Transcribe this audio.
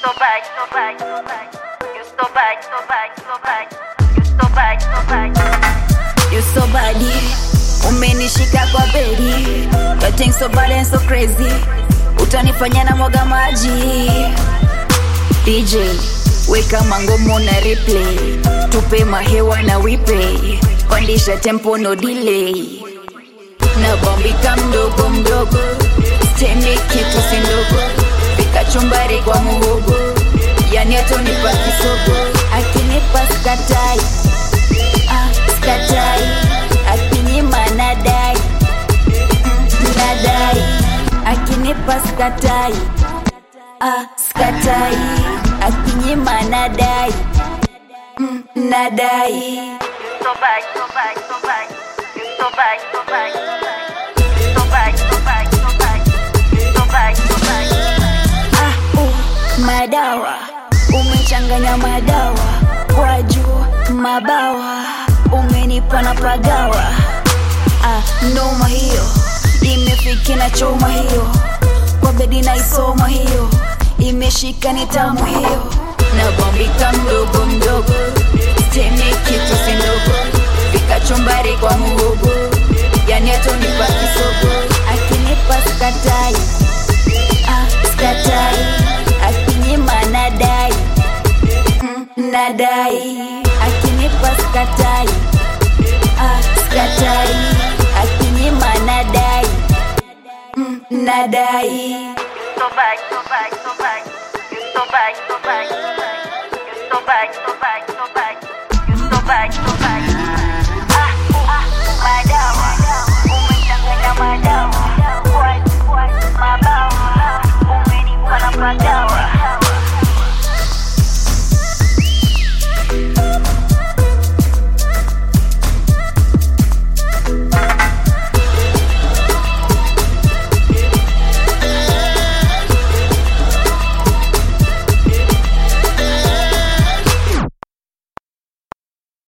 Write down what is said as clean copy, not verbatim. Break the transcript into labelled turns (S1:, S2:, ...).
S1: so bad, so bad, so bad. You so bad, so bad, so bad. You so bad, so bad.
S2: You so bad, umenishika kwa bedi. You think so bad and so crazy. Utanifanya na mwaga maji. DJ, weka mangomo na replay. Tupe mahewa na wipe. Pandisha tempo no delay. Na bombika mdogo mdogo. Stemi kitu sindogo. Pika chumbari kwa muhogo. Yani atonipa kisogo. Akinipa skatai. Skatai. Akinyima nadai. Nadai. Akinipa skatai. Skatai. Akinyima nadai. Nadai.
S1: You so bad, so bad, so bad. You so bad, so bad, so bad. You so bad, so bad, so bad. You so bad, so bad.
S2: Madawa. Umechanganya madawa. Kwa juu mabawa. Umenipa na pagawa. Noma hiyo. Imefiki na choma hiyo. Kwa bedi na isoma hiyo. Imeshika ni tamu hiyo. Na bombika mdogo mdogo. Stemi kitu sindogo. Pika chumbari kwa muhogo. Yani atonipa kisogo. Akinipa skatai. Skatai. Akinyima nadai. Nadai. Akinipa skatai. Skatai. Akinyima nadai. Nadai.
S1: You so bad, so bad, so bad. You so bad, so bad, so bad. You so bad, so